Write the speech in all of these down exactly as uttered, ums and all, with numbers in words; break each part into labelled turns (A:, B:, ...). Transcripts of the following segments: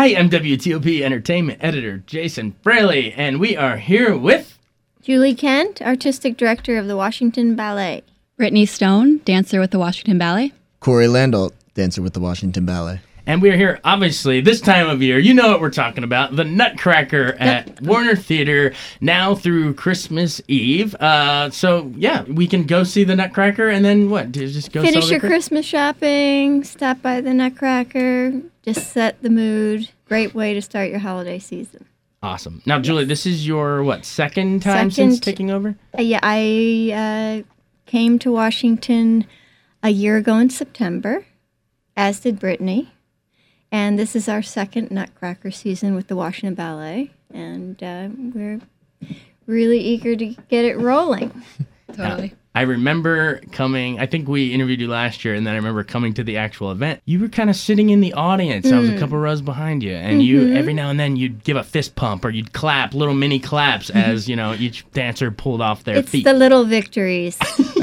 A: Hi, I'm W T O P Entertainment Editor Jason Fraley, and we are here with...
B: Julie Kent, Artistic Director of the Washington Ballet.
C: Brittany Stone, dancer with the Washington Ballet.
D: Corey Landolt, dancer with the Washington Ballet.
A: And we're here, obviously, this time of year, you know what we're talking about, the Nutcracker at yep. Warner Theater, now through Christmas Eve. Uh, so, yeah, we can go see the Nutcracker, and then what? Just go
B: Finish your
A: cri-
B: Christmas shopping, stop by the Nutcracker, just set the mood. Great way to start your holiday season.
A: Awesome. Now, Julie, this is your, what, second time
B: second,
A: since taking over?
B: Uh, yeah, I uh, came to Washington a year ago in September, as did Brittany. And this is our second Nutcracker season with the Washington Ballet, and uh, we're really eager to get it rolling.
C: Totally.
A: Now, I remember coming, I think we interviewed you last year, and then I remember coming to the actual event. You were kind of sitting in the audience. Mm. I was a couple rows behind you, and mm-hmm. you, every now and then, you'd give a fist pump, or you'd clap, little mini claps, as, you know, each dancer pulled off their
B: it's
A: feet.
B: It's the little victories.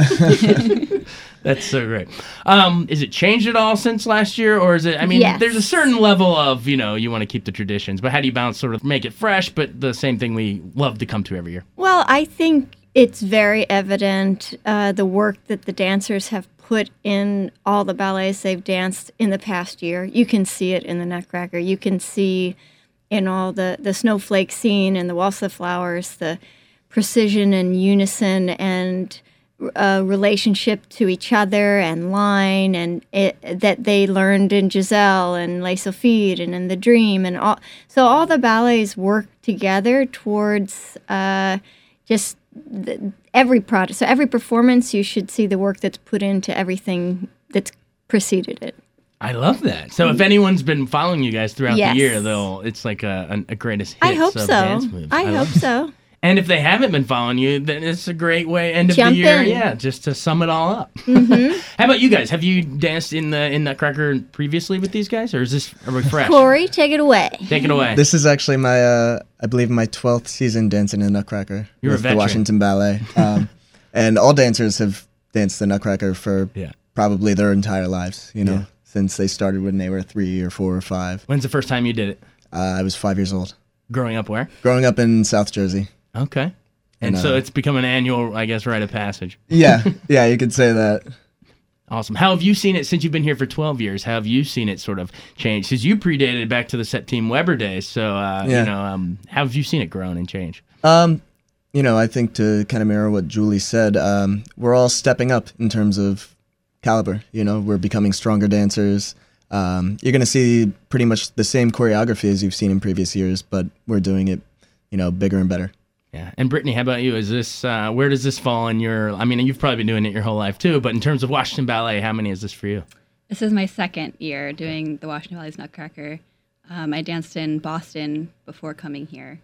A: That's so great. Um, is it changed at all since last year, or is it, I mean,
B: yes.
A: there's a certain level of, you know, you want to keep the traditions, but how do you balance sort of make it fresh, but the same thing we love to come to every year?
B: Well, I think it's very evident uh, the work that the dancers have put in all the ballets they've danced in the past year. You can see it in the Nutcracker. You can see in all the, the snowflake scene and the Waltz of the Flowers, the precision and unison and uh, relationship to each other and line and it, that they learned in Giselle and Les Sophies and in The Dream. and all. So all the ballets work together towards uh, just the, every product. So every performance, you should see the work that's put into everything that's preceded it.
A: I love that. So if anyone's been following you guys throughout
B: yes.
A: the year, they'll it's like a, a, a greatest hits
B: I hope
A: of
B: so.
A: dance moves.
B: I, I hope so.
A: And if they haven't been following you, then it's a great way end of
B: Jump
A: the year,
B: in.
A: yeah, just to sum it all up.
B: Mm-hmm.
A: How about you guys? Have you danced in the in Nutcracker previously with these guys, or is this a refresh?
B: Corey, take it away.
A: Take it away.
D: This is actually my, uh, I believe, my twelfth season dancing in Nutcracker
A: You're
D: with
A: a veteran.
D: the Washington Ballet. Um, and all dancers have danced the Nutcracker for
A: yeah.
D: probably their entire lives, you know,
A: Yeah.
D: since they started when they were three or four or five.
A: When's the first time you did it?
D: Uh, I was five years old.
A: Growing up where?
D: Growing up in South Jersey.
A: Okay. And,
D: And,
A: so
D: uh,
A: it's become an annual, I guess, rite of passage.
D: Yeah, yeah, you could say that.
A: Awesome. How have you seen it since you've been here for twelve years? How have you seen it sort of change? Because you predated back to the Septime Weber days. So, uh,
D: Yeah.
A: you know, um, how have you seen it grown and change?
D: Um, you know, I think to kind of mirror what Julie said, um, we're all stepping up in terms of caliber. You know, we're becoming stronger dancers. Um, you're going to see pretty much the same choreography as you've seen in previous years, but we're doing it, you know, bigger and better.
A: Yeah. And Brittany, how about you? Is this, uh, where does this fall in your, I mean, you've probably been doing it your whole life too, but in terms of Washington Ballet, how many is this for you?
C: This is my second year doing the Washington Ballet's Nutcracker. Um, I danced in Boston before coming here.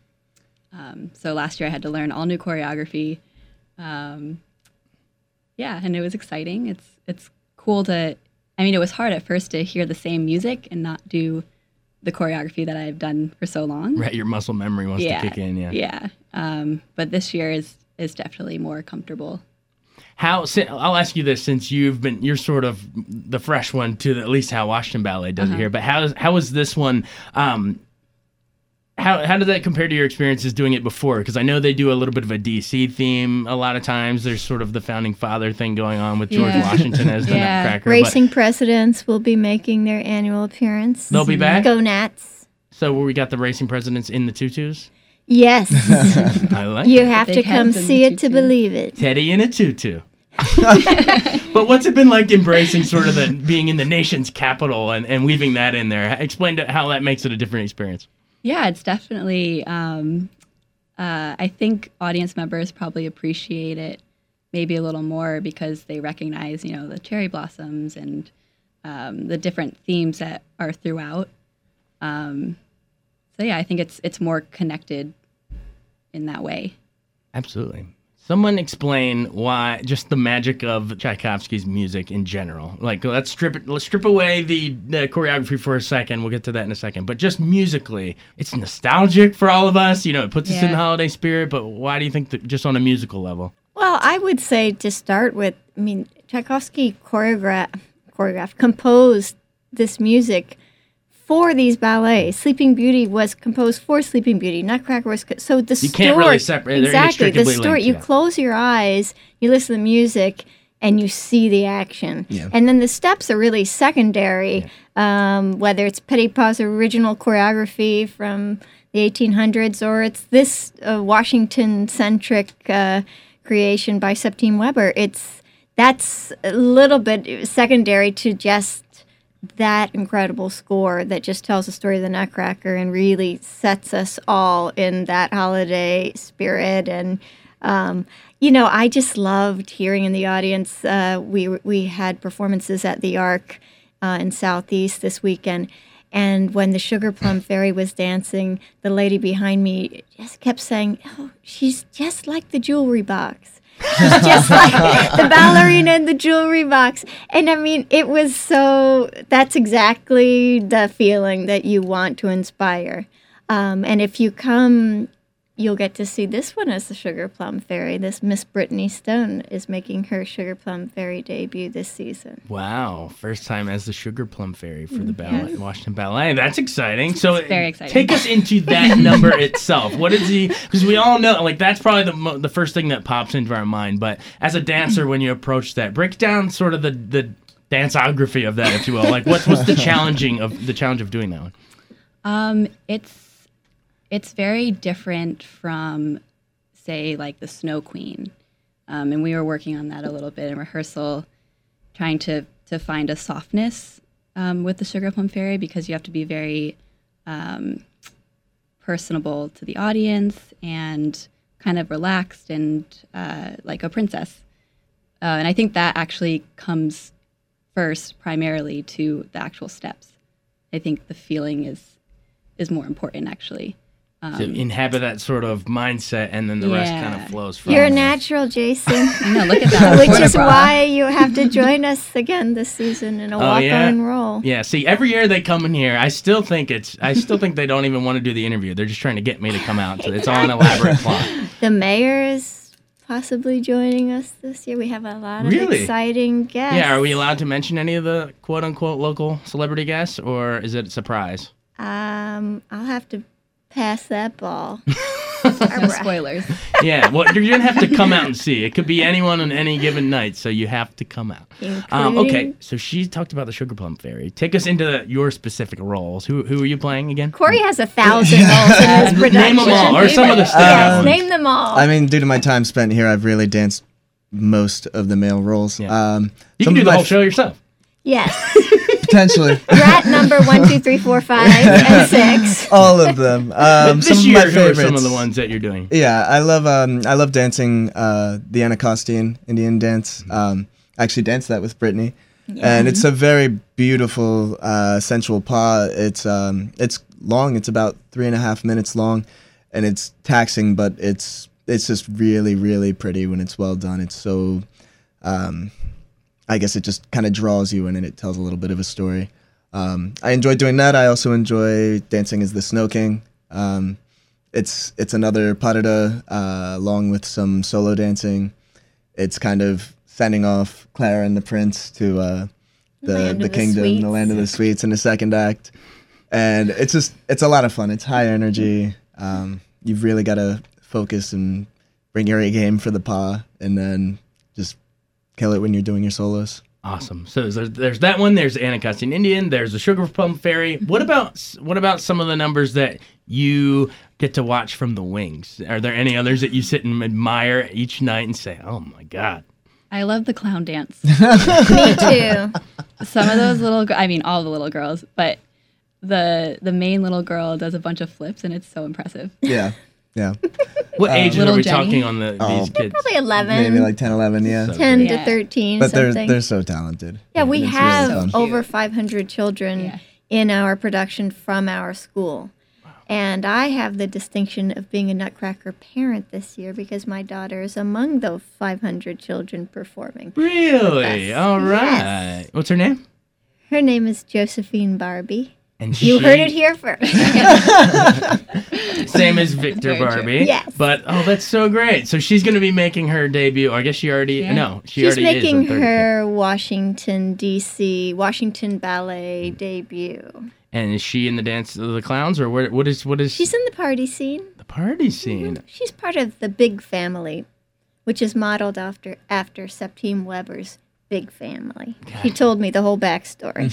C: Um, so last year I had to learn all new choreography. Um, yeah, and it was exciting. It's it's cool to, I mean, it was hard at first to hear the same music and not do the choreography that I've done for so long.
A: Right, your muscle memory wants
C: yeah,
A: to kick in, yeah.
C: Yeah, um, but this year is is definitely more comfortable.
A: How, I'll ask you this, since you've been, you're sort of the fresh one to the, at least how Washington Ballet does
C: Uh-huh.
A: it here, but how, how was this one, um, how how did that compare to your experiences doing it before? Because I know they do a little bit of a D C theme a lot of times. There's sort of the founding father thing going on with George
C: Yeah.
A: Washington as the
C: Yeah.
A: Nutcracker.
B: Racing presidents will be making their annual appearance.
A: They'll be back?
B: Go Nats.
A: But, so we got the racing presidents in the tutus?
B: Yes.
A: I like
B: You
A: it.
B: have
C: Big
B: to come
C: heads and
B: see
C: the
B: it to
C: tutu.
B: believe it.
A: Teddy in a tutu. But what's it been like embracing sort of the being in the nation's capital and, and weaving that in there? Explain to how that makes it a different experience.
C: Yeah, it's definitely, um, uh, I think audience members probably appreciate it maybe a little more because they recognize, you know, the cherry blossoms and um, the different themes that are throughout. Um, so yeah, I think it's it's more connected in that way.
A: Absolutely. Someone explain why, just the magic of Tchaikovsky's music in general. Like, let's strip it, let's strip away the, the choreography for a second. We'll get to that in a second. But just musically, it's nostalgic for all of us. You know, it puts us in
C: Yeah.
A: the holiday spirit. But why do you think that, just on a musical level?
B: Well, I would say to start with, I mean, Tchaikovsky choreographed, choreographed, composed this music for these ballets. Sleeping Beauty was composed for Sleeping Beauty. Nutcracker was co- so the
A: You
B: story.
A: can't really separate. They're
B: Exactly, the
A: inextricably
B: story.
A: linked,
B: You
A: yeah.
B: close your eyes, you listen to the music, and you see the action.
D: Yeah.
B: And then the steps are really secondary. Um, whether it's Petitpas' original choreography from the eighteen hundreds, or it's this uh, Washington-centric uh, creation by Septime Weber. It's that's a little bit secondary to just that incredible score that just tells the story of the Nutcracker and really sets us all in that holiday spirit. And um, you know, I just loved hearing in the audience. Uh, we we had performances at the Arc uh, in Southeast this weekend. And when the Sugar Plum Fairy was dancing, the lady behind me just kept saying, "Oh, she's just like the jewelry box. She's just like the ballerina in the jewelry box." And I mean, it was so, that's exactly the feeling that you want to inspire. Um, and if you come, you'll get to see this one as the Sugar Plum Fairy. This Miss Brittany Stone is making her Sugar Plum Fairy debut this season.
A: Wow, first time as the Sugar Plum Fairy for the ballet, Washington Ballet. That's exciting. So
C: It's very exciting.
A: Take us into that number itself. What is the? Because we all know, like that's probably the mo- the first thing that pops into our mind. But as a dancer, when you approach that, break down sort of the the danceography of that, if you will. Like what's what's the challenging of the challenge of doing that one?
C: Um, it's it's very different from, say, like the Snow Queen, um, and we were working on that a little bit in rehearsal, trying to to find a softness um, with the Sugar Plum Fairy, because you have to be very um, personable to the audience and kind of relaxed and uh, like a princess. Uh, and I think that actually comes first primarily to the actual steps. I think the feeling is is more important, actually. Um,
A: To inhabit that sort of mindset, and then the rest
C: Yeah.
A: kind of flows from.
B: You're a
A: there.
B: natural, Jason.
C: no, look at that.
B: Which
C: What a
B: is
C: bra.
B: why you have to join us again this season in a
A: Oh,
B: walk
A: yeah?
B: on roll.
A: Yeah, see, every year they come in here, I still think it's, I still think they don't even want to do the interview. They're just trying to get me to come out. So it's all an elaborate plot.
B: The mayor is possibly joining us this year. We have a lot of
A: Really?
B: exciting guests.
A: Yeah, are we allowed to mention any of the quote unquote local celebrity guests, or is it a surprise?
B: Um, I'll have to pass that ball.
C: No spoilers.
A: Yeah, well, you're gonna have to come out and see. It could be anyone on any given night, so you have to come out. Um, okay,
B: Including-
A: so she talked about the Sugar Plum Fairy. Take us into the, your specific roles. Who who are you playing again?
B: Corey has a thousand roles in this production.
A: Name them all, or some of the standout
B: Yes,
A: ones.
B: name them all.
D: I mean, due to my time spent here, I've really danced most of the male roles.
A: Yeah.
D: Um,
A: You
D: some
A: can do
D: of
A: the
D: my
A: whole
D: f-
A: show yourself.
B: yes.
D: potentially
B: Rat number one, two, three, four, five, and six.
D: all of them. Um,
A: This
D: some of
A: year,
D: my
A: who are
D: favorites.
A: some of the ones that you're doing?
D: Yeah, I love um, I love dancing uh, the Anacostia Indian dance. Um, I actually danced that with Brittany, and it's a very beautiful, uh, sensual pas. It's um, it's long. It's about three and a half minutes long, and it's taxing, but it's it's just really, really pretty when it's well done. It's so, um, I guess it just kind of draws you in, and it tells a little bit of a story. Um, I enjoy doing that. I also enjoy dancing as the Snow King. Um, it's it's another parada uh, along with some solo dancing. It's kind of sending off Clara and the Prince to uh, the
B: Land
D: the
B: of the
D: kingdom, the
B: Sweets.
D: land of the sweets in the second act, and it's just it's a lot of fun. It's high energy. Um, you've really got to focus and bring your A game for the pas, and then just kill it when you're doing your solos.
A: Awesome. So there's, there's that one. There's the Anacostia Indian. There's the Sugar Plum Fairy. What about what about some of the numbers that you get to watch from the wings? Are there any others that you sit and admire each night and say, "Oh my God"?
C: I love the clown dance.
B: Me too.
C: Some of those little, gr- I mean, all the little girls, but the the main little girl does a bunch of flips, and it's so impressive.
D: Yeah, yeah,
A: What ages are
C: Little
A: we
C: Jenny?
A: talking on the,
D: Oh.
A: these kids?
B: Probably eleven.
D: maybe like ten, eleven, yeah.
A: So-
B: ten
C: Yeah.
B: to thirteen,
D: But they're
B: something.
D: they're so talented.
B: Yeah, we
D: It's really
B: have
D: fun.
B: over five hundred children
C: Yeah.
B: in our production from our school. And I have the distinction of being a Nutcracker parent this year because my daughter is among those five hundred children performing.
A: Really?
B: Yes.
A: All right.
B: Yes.
A: What's her name?
B: Her name is Josephine Barbie.
A: And
B: You
A: she-
B: heard it here first.
A: Same as Victor
C: Very true.
A: Barbie.
B: Yes.
A: But oh, that's so great. So she's going to be making her debut. Or I guess she already.
C: Yeah.
A: No, she
B: She's
A: already
B: making
A: is. on thirty.
B: her Washington, D C, Washington Ballet debut.
A: And is she in the Dance of the Clowns, or what? What is what is
B: She's in the party scene.
A: the party scene?
B: She's part of the Big Family, which is modeled after after Septime Weber's Big Family. He told me the whole backstory.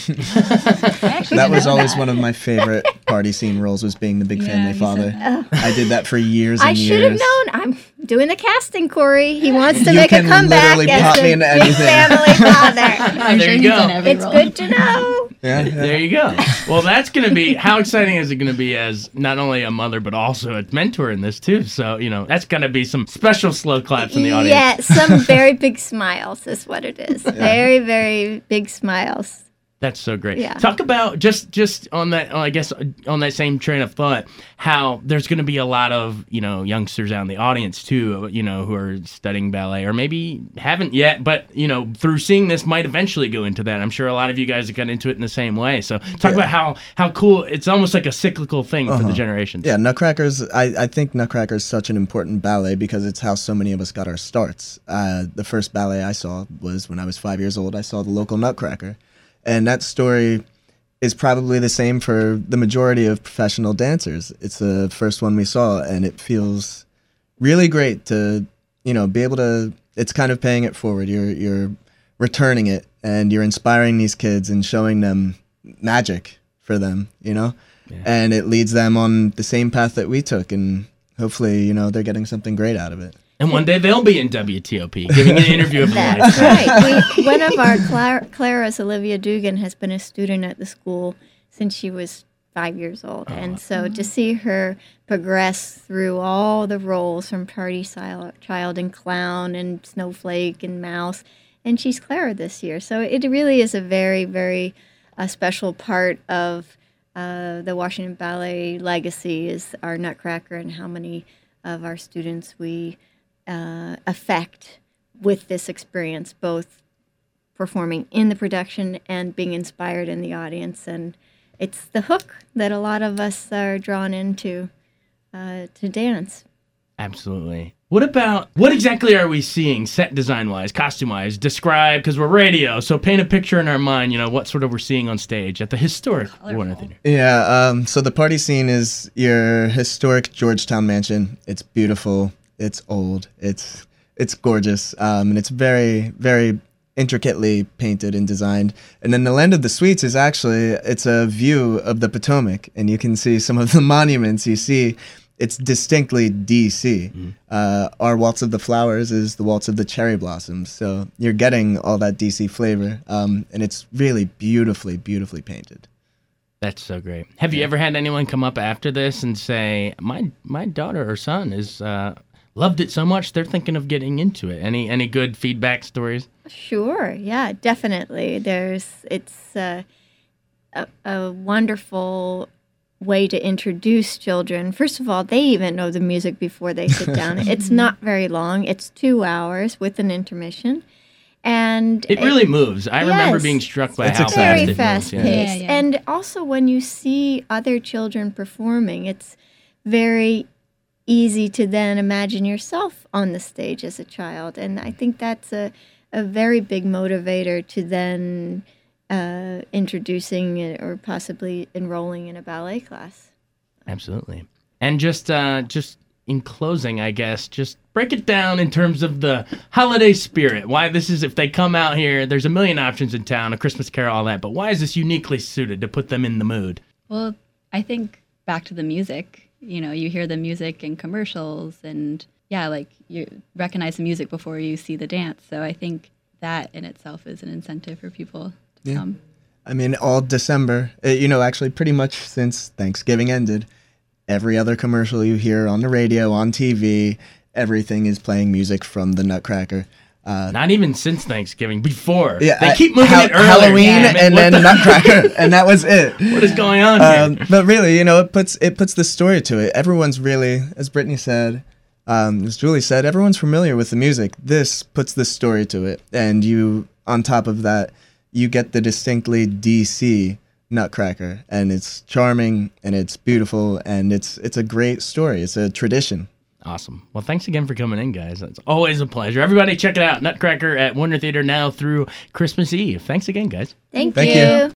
D: That was always one of my favorite party scene roles, was being the big
C: Yeah,
D: family
C: you
D: father.
C: said
D: I did that for years and
B: I
D: years.
B: should have known. I'm doing the casting, Corey. He wants to
D: You
B: make a
D: can
B: comeback
D: literally
B: as
D: pop
B: the
D: me into
B: Big
D: anything.
B: Family father.
C: I'm
A: there
C: sure
A: you
C: he's
A: go.
C: done every
B: It's
C: role.
B: good to know.
D: Yeah, yeah.
A: There you go. Well, that's going to be, how exciting is it going to be as not only a mother, but also a mentor in this too? So, you know, that's going to be some special slow claps in the audience.
B: Yeah, some very big smiles is what it is. Very, very big smiles.
A: That's so great.
B: Yeah.
A: Talk about just just on that, I guess, on that same train of thought, how there's going to be a lot of, you know, youngsters out in the audience too, you know, who are studying ballet or maybe haven't yet, but, you know, through seeing this might eventually go into that. I'm sure a lot of you guys have got into it in the same way. So talk
D: Yeah.
A: about how, how cool, it's almost like a cyclical thing for the
D: Uh-huh.
A: generations.
D: Yeah, Nutcracker's, I, I think Nutcracker is such an important ballet because it's how so many of us got our starts. Uh, the first ballet I saw was when I was five years old. I saw the local Nutcracker. And that story is probably the same for the majority of professional dancers. It's the first one we saw, and it feels really great to, you know, be able to, it's kind of paying it forward. You're, you're returning it, and you're inspiring these kids and showing them magic for them, you know?
A: Yeah.
D: And it leads them on the same path that we took, and hopefully, you know, they're getting something great out of it.
A: And one day they'll be in W T O P, giving an interview of a
B: That's
A: lifetime.
B: right. We, one of our Clara, Clara's, Olivia Dugan, has been a student at the school since she was five years old. And so to see her progress through all the roles from party sil- child and clown and snowflake and mouse, and she's Clara this year. So it really is a very, very uh, special part of uh, the Washington Ballet legacy is our Nutcracker and how many of our students we uh, affect with this experience, both performing in the production and being inspired in the audience. And it's the hook that a lot of us are drawn into uh, to dance.
A: Absolutely. What about, what exactly are we seeing set design-wise, costume-wise? Describe, because we're radio, so paint a picture in our mind, you know, what sort of we're seeing on stage at the historic Warner Theater.
D: Yeah, um, so the party scene is your historic Georgetown mansion. It's beautiful, it's old, it's it's gorgeous, um, and it's very, very intricately painted and designed. And then the Land of the Sweets is actually, it's a view of the Potomac, and you can see some of the monuments you see. It's distinctly D C. Mm. Uh, our Waltz of the Flowers is the Waltz of the Cherry Blossoms. So you're getting all that D C flavor, um, and it's really beautifully, beautifully painted.
A: That's so great. Have you ever had anyone come up after this and say, my my daughter or son is uh, loved it so much they're thinking of getting into it? Any any good feedback stories?
B: Sure, yeah, definitely. There's it's uh, a, a wonderful way to introduce children. First of all, they even know the music before they sit down. It's not very long. It's two hours with an intermission. And
A: it really moves. I remember
B: yes,
A: being struck by
D: it's
A: how
D: exciting.
B: very
A: fast it moves.
B: fast
A: Yeah.
B: paced.
C: Yeah, yeah.
B: And also when you see other children performing, it's very easy to then imagine yourself on the stage as a child. And I think that's a, a very big motivator to then uh, introducing it or possibly enrolling in a ballet class.
A: Absolutely. And just uh, just in closing, I guess, just break it down in terms of the holiday spirit. Why this is, if they come out here, there's a million options in town, A Christmas Carol, all that, but why is this uniquely suited to put them in the mood?
C: Well, I think back to the music. You know, you hear the music in commercials and, yeah, like you recognize the music before you see the dance. So I think that in itself is an incentive for people to
D: Yeah.
C: come.
D: I mean, all December, uh, you know, actually pretty much since Thanksgiving ended, every other commercial you hear on the radio, on T V, everything is playing music from the Nutcracker. Uh,
A: Not even since Thanksgiving, before.
D: yeah,
A: they
D: I-
A: keep moving
D: Ha-
A: it earlier.
D: Halloween
A: Yeah,
D: and
A: what
D: then
A: the-
D: Nutcracker, and that was it.
A: What is going on
D: Um,
A: here?
D: but really, you know, it puts it puts the story to it. Everyone's really, as Brittany said, um, as Julie said, everyone's familiar with the music. This puts the story to it, and you, on top of that, you get the distinctly D C Nutcracker, and it's charming and it's beautiful and it's it's a great story. It's a tradition.
A: Awesome. Well, thanks again for coming in, guys. It's always a pleasure. Everybody check it out. Nutcracker at Warner Theater now through Christmas Eve. Thanks again, guys.
B: Thank,
D: Thank
B: you.
D: you.